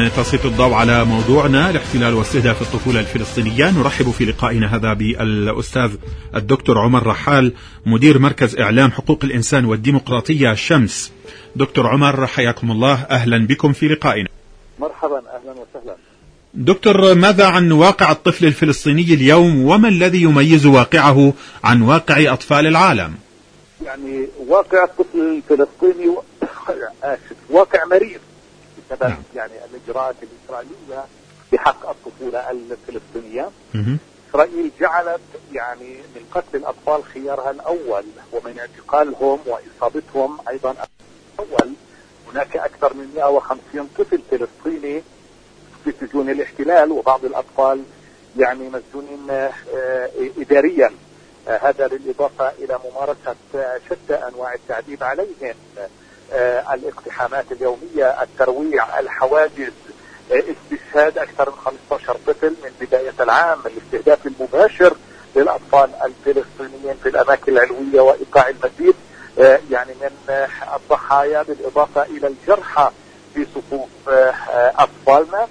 تسلط الضوء على موضوعنا الاحتلال واستهداف الطفولة الفلسطينية. نرحب في لقائنا هذا بالأستاذ الدكتور عمر رحال، مدير مركز إعلام حقوق الإنسان والديمقراطية شمس. دكتور عمر، حياكم الله، أهلا بكم في لقائنا. مرحبا، أهلا وسهلا. دكتور، ماذا عن واقع الطفل الفلسطيني اليوم، وما الذي يميز واقعه عن واقع أطفال العالم؟ يعني واقع الطفل الفلسطيني واقع مرير بسبب يعني الإجراءات الإسرائيلية بحق الطفولة الفلسطينية. إسرائيل جعلت يعني من قتل الأطفال خيارها الأول، ومن اعتقالهم وإصابتهم أيضا الأول. هناك أكثر من 150 طفل فلسطيني في سجون الاحتلال، وبعض الأطفال يعني مسجونين إداريا. هذا بالإضافة إلى ممارسة شتى أنواع التعذيب عليهم، الاقتحامات اليومية، الترويع، الحواجز، استشهاد أكثر من 15 طفل من بداية العام، الاستهداف المباشر للأطفال الفلسطينيين في الأماكن العلوية وإيقاع المزيد يعني من الضحايا، بالإضافة إلى الجرحى في صفوف أطفالنا.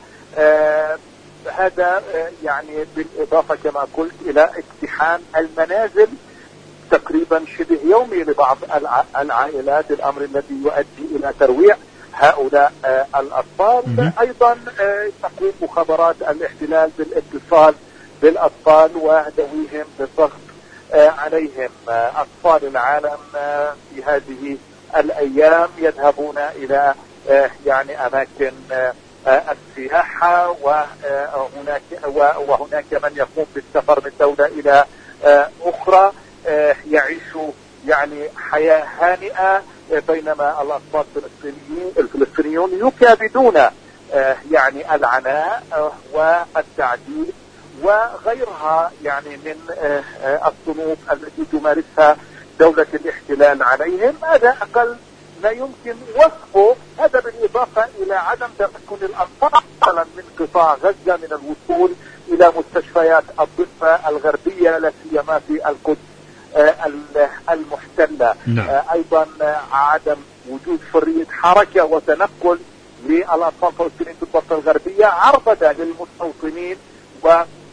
هذا يعني بالإضافة كما قلت إلى اقتحام المنازل تقريبا شبه يومي لبعض العائلات، الأمر الذي يؤدي إلى ترويع هؤلاء الأطفال. أيضا تقوم مخابرات الاحتلال بالاتصال بالأطفال وذويهم بالضغط عليهم. أطفال العالم في هذه الأيام يذهبون إلى يعني أماكن السياحة، وهناك من يقوم بالسفر من دولة إلى أخرى، يعيشوا يعني حياة هانئة، بينما الأطفال الفلسطينيون يكابدون يعني العناء والتعذيب وغيرها يعني من الصنوف التي تمارسها دولة الاحتلال عليهم. هذا أقل ما يمكن وصفه. هذا بالإضافة إلى عدم تمكن الأطفال من قطاع غزة من الوصول إلى مستشفيات الضفة الغربية، لا سيما في القدس المحتلة. أيضا عدم وجود حرية حركة وتنقل للأطفال الفلسطينيين في الضفة الغربية، عرضة للمستوطنين و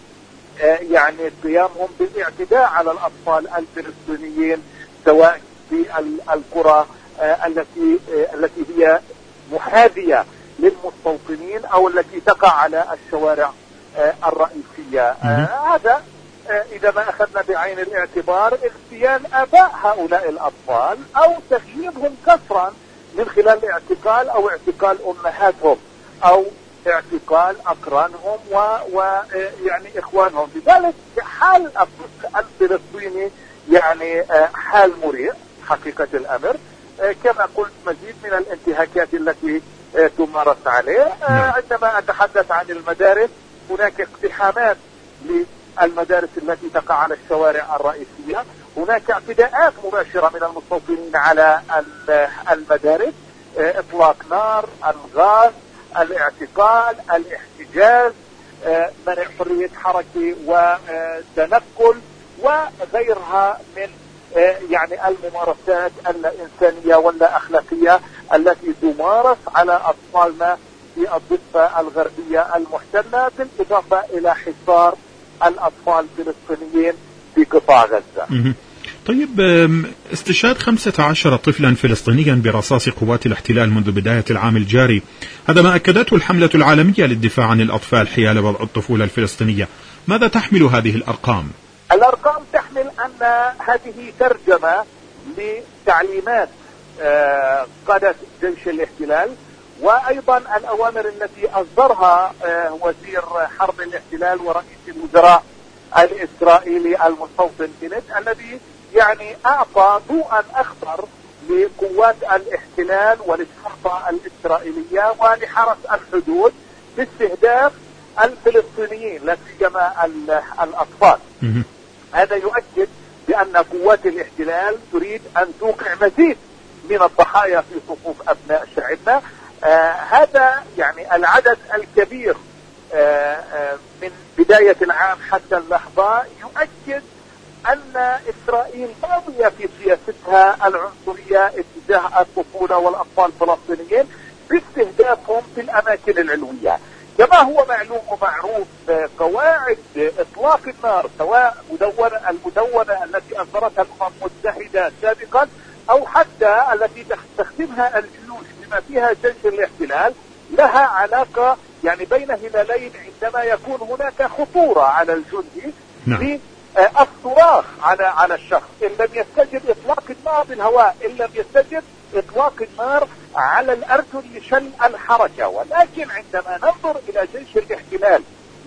يعني قيامهم بالاعتداء على الأطفال الفلسطينيين، سواء في القرى التي هي محاذية للمستوطنين أو التي تقع على الشوارع الرئيسية. هذا إذا ما أخذنا بعين الاعتبار اغتيال آباء هؤلاء الأطفال أو تغييبهم كسرا من خلال الاعتقال أو اعتقال أمهاتهم أو اعتقال أقرانهم ويعني إخوانهم. لذلك حال الطفل الفلسطيني يعني حال مريع حقيقة الأمر. كما قلت مزيد من الانتهاكات التي تمارس عليه. عندما أتحدث عن المدارس، هناك اقتحامات للمدارس التي تقع على الشوارع الرئيسية، هناك اعتداءات مباشرة من المستوطنين على المدارس، إطلاق نار، الغاز، الاعتقال، الاحتجاز، منع حرية حركة وتنقل وغيرها من يعني الممارسات الإنسانية واللا أخلاقية التي تمارس على أطفالنا في الضفة الغربية المحتلة، بالإضافة إلى حصار الأطفال الفلسطينيين في قطاع غزة. طيب، استشهاد 15 طفلا فلسطينيا برصاص قوات الاحتلال منذ بداية العام الجاري، هذا ما أكدته الحملة العالمية للدفاع عن الأطفال حيال وضع الطفولة الفلسطينية. ماذا تحمل هذه الأرقام؟ الأرقام تحمل أن هذه ترجمة لتعليمات قادة جيش الاحتلال، وأيضا الأوامر التي أصدرها وزير حرب الاحتلال ورئيس الوزراء الإسرائيلي المستوطن بنت، الذي يعني أعطى ضوءا أخضر لقوات الاحتلال وللشرطة الإسرائيلية ولحرس الحدود باستهداف الفلسطينيين لا سيما الأطفال. هذا يؤكد بأن قوات الاحتلال تريد أن توقع مزيد من الضحايا في صفوف أبناء شعبنا. هذا يعني العدد الكبير من بداية العام حتى اللحظة يؤكد أن إسرائيل ماضية في سياستها العنصرية اتجاه الطفولة والأطفال الفلسطينيين، باستهدافهم في الأماكن العلوية. كما هو معلوم ومعروف قواعد إطلاق النار، سواء المدونة التي أصدرتها الأمم المتحدة سابقا أو حتى التي تستخدمها الجيوش بما فيها جيش الاحتلال، لها علاقة يعني بين هلالين. عندما يكون هناك خطورة على الجندي الصراخ على الشخص، إن لم يستجب إطلاق النار بالهواء، إن لم يستجب إطلاق النار على الأرجل لشن الحركة. ولكن عندما ننظر إلى جيش الاحتلال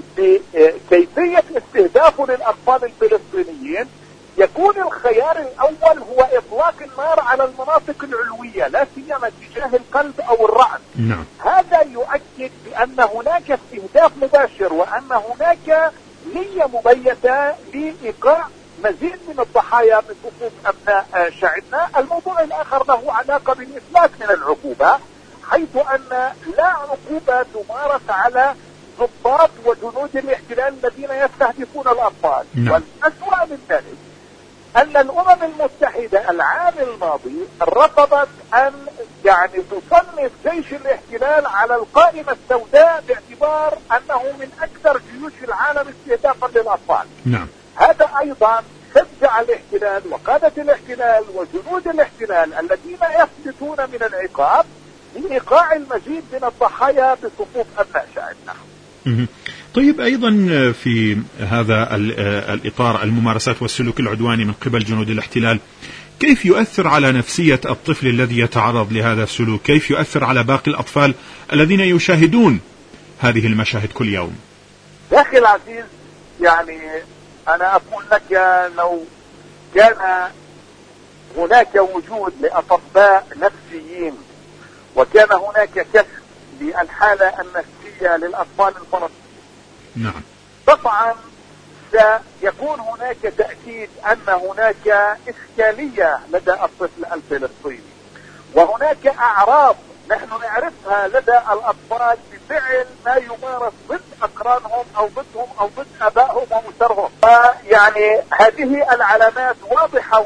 بكيفية استهدافه للأطفال الفلسطينيين، يكون الخيار الأول هو إطلاق النار على المناطق العلوية، لا سيما تجاه القلب أو الرأس. هذا يؤكد بأن هناك استهداف مباشر، وأن هناك نية مبيتة لإيقاع مزيد من الضحايا من صفوف أبناء شعبنا. الموضوع الآخر له علاقة بالإفلات من العقوبة، حيث أن لا عقوبة تمارس على ضباط وجنود الاحتلال الذين يستهدفون الأطفال. والأسوأ من ذلك أن الأمم المتحدة العام الماضي رفضت أن يعني تصنف جيش الاحتلال على القائمة السوداء باعتبار أنه من أكثر جيوش العالم استهدافا للأطفال. هذا أيضا شجع الاحتلال وقادة الاحتلال وجنود الاحتلال الذين يفلتون من العقاب لإيقاع المزيد من الضحايا بصفوف أبناء شعبنا. طيب، أيضا في هذا الإطار الممارسات والسلوك العدواني من قبل جنود الاحتلال، كيف يؤثر على نفسية الطفل الذي يتعرض لهذا السلوك؟ كيف يؤثر على باقي الأطفال الذين يشاهدون هذه المشاهد كل يوم؟ يا أخي العزيز، يعني أنا أقول لك لو كان هناك وجود لأطباء نفسيين وكان هناك كشف للحالة النفسية للأطفال الفلسطينيين، طبعا سيكون هناك تأكيد أن هناك إشكالية لدى الطفل الفلسطيني، وهناك أعراض نحن نعرفها لدى الأطفال بفعل ما يمارس ضد أقرانهم أو ضدهم أو ضد أبائهم وأسرهم. يعني هذه العلامات واضحة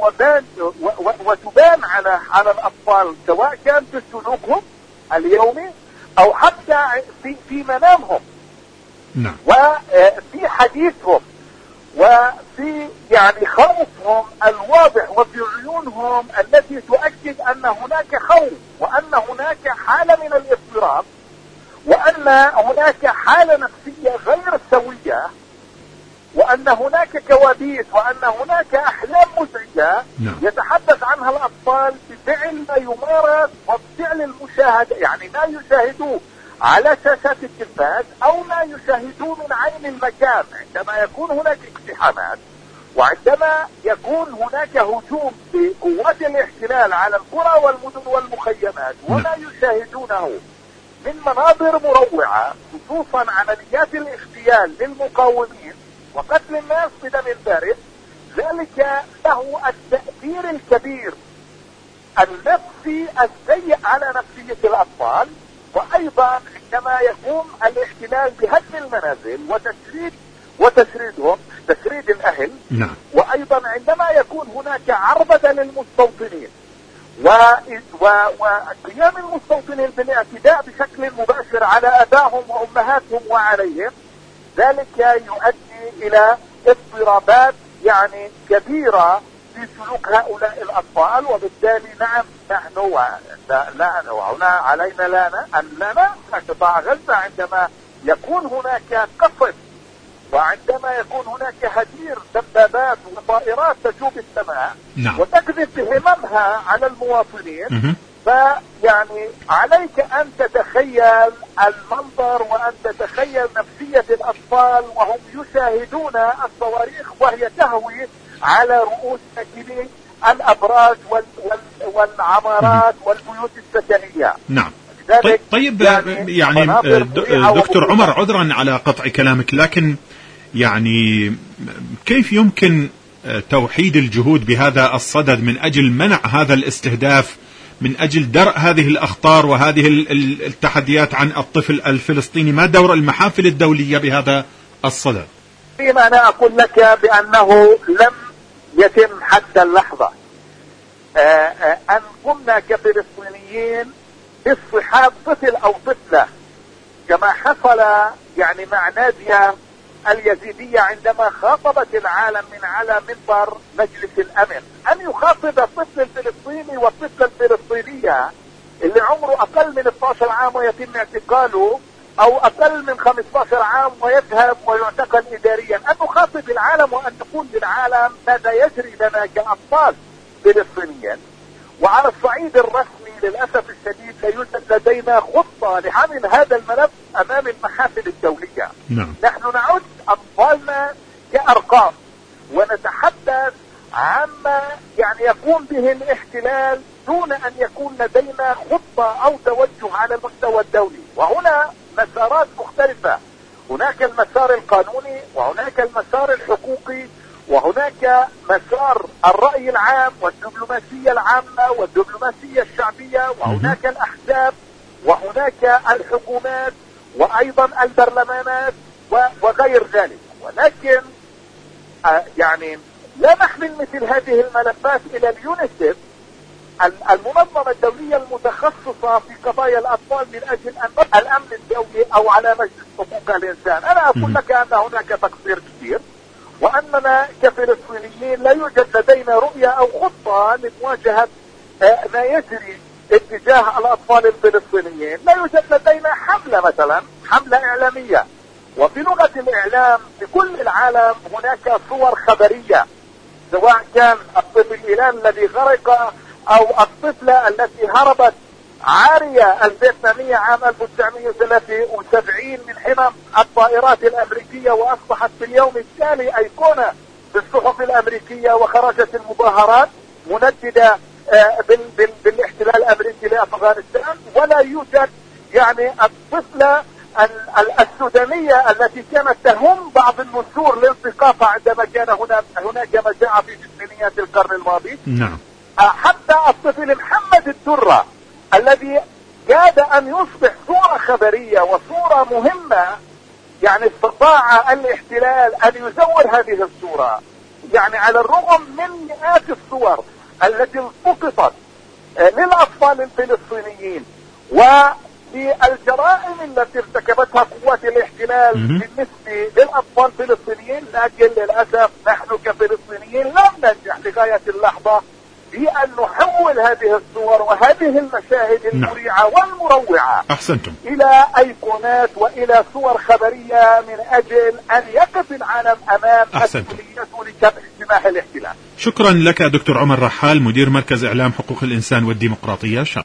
وتبان على الأطفال، سواء كان في سلوكهم اليومي أو حتى في منامهم وفي حديثهم وفي يعني خوفهم الواضح وفي عيونهم التي تؤكد أن هناك خوف، وأن هناك حالة من الاضطراب، وأن هناك حالة نفسية غير سوية، وأن هناك كوابيس، وأن هناك أحلام مزعجة يتحدث عنها الأطفال بفعل ما يمارس وبفعل المشاهدة، يعني ما يشاهدوه على شاشات التلفاز أو ما يشاهدوه من عين المكان عندما يكون هناك اقتحامات، وعندما يكون هناك هجوم بقوات الاحتلال على القرى والمدن والمخيمات، وما يشاهدونه من مناظر مروعة، خصوصا عمليات الاغتيال للمقاومين وقتل الناس بدم بارد. ذلك له التأثير الكبير النفسي السيء على نفسية الأطفال. وأيضا عندما يقوم الاحتلال بهدم المنازل وتشريدهم، تشريد الأهل، وأيضا عندما يكون هناك عربدة للمستوطنين وقيام المستوطنين بالاعتداء بشكل مباشر على أبائهم وأمهاتهم وعليهم، ذلك يؤدي إلى اضطرابات يعني كبيرة في سلوك هؤلاء الأطفال. وبالتالي نعم، نحن وهنا علينا أن لا ننسى قطاع غزة عندما يكون هناك قصف، وعندما يكون هناك هدير دبابات وطائرات تجوب السماء وتقذف هممها على المواطنين. فيعني عليك أن تتخيل المنظر وأن تتخيل نفسية الأطفال وهم يشاهدون الصواريخ وهي تهوي على رؤوس ساكني الأبراج والعمارات والبيوت السكنية. طيب يعني دكتور عمر، عذرا على قطع كلامك، لكن يعني كيف يمكن توحيد الجهود بهذا الصدد من أجل منع هذا الاستهداف، من أجل درء هذه الأخطار وهذه التحديات عن الطفل الفلسطيني؟ ما دور المحافل الدولية بهذا الصدد؟ أنا أقول لك بأنه لم يتم حتى اللحظة أن قمنا كفلسطينيين باصطحاب طفل او طفلة كما حصل يعني مع نادية اليزيدية عندما خاطبت العالم من على منبر مجلس الامن، ان يخاطب الطفل الفلسطيني والطفلة الفلسطينية اللي عمره اقل من 12 عام ويتم اعتقاله او اقل من 15 عام ويذهب ويعتقل اداريا، ان نخاطب العالم وان نقول للعالم ماذا يجري لنا كاطفال فلسطينيين. وعلى الصعيد الرسمي للاسف الشديد لا يوجد لدينا خطة لحمل هذا الملف امام المحافل الدولية. نعم. نحن نعد اطفالنا كارقام ونتحدث عما يعني يقوم به الاحتلال دون ان يكون لدينا خطة او توجه على المستوى الدولي. وهنا مسارات مختلفة، هناك المسار القانوني وهناك المسار الحقوقي وهناك مسار الرأي العام والدبلوماسية العامة والدبلوماسية الشعبية وهناك الأحزاب وهناك الحكومات وأيضا البرلمانات وغير ذلك. ولكن يعني لا نحمل مثل هذه الملفات إلى اليونيسف المنظمة الدولية المتخصصة في قضايا الأطفال من أجل الأمن الدولي أو على مجلس حقوق الإنسان. أنا أقول لك أن هناك تقصير كثير وأننا كفلسطينيين لا يوجد لدينا رؤية أو خطة لمواجهة ما يجري اتجاه الأطفال الفلسطينيين. لا يوجد لدينا حملة مثلا حملة إعلامية، وفي لغة الإعلام في كل العالم هناك صور خبرية، سواء كان الطفل الإيراني الذي غرق أو الطفلة التي هربت عارية الفيتنامية عام 1973 من حمم الطائرات الأمريكية وأصبحت في اليوم التالي أيقونة بالصحف الأمريكية، وخرجت المظاهرات منددة بالاحتلال الأمريكي لأفغانستان. ولا يوجد يعني الطفلة السودانية التي كانت تهم بعض النسور للثقافة عندما كان هناك مجاعة في ثمانينيات القرن الماضي. نعم. حتى الطفل محمد الدرة الذي كاد أن يصبح صورة خبرية وصورة مهمة، يعني استطاع الاحتلال أن يزور هذه الصورة، يعني على الرغم من مئات الصور التي التقطت للأطفال الفلسطينيين وللجرائم التي ارتكبتها قوات الاحتلال بالنسبة للأطفال الفلسطينيين. لكن للأسف نحن كفلسطينيين لم ننجح لغاية اللحظة في أن نحول هذه الصور وهذه المشاهد المريعة والمروعة أحسنتم إلى أيقونات وإلى صور خبرية من أجل أن يقف العالم أمام مسؤوليته لكبح سماح الاحتلال. شكرا لك دكتور عمر رحال، مدير مركز إعلام حقوق الإنسان والديمقراطية.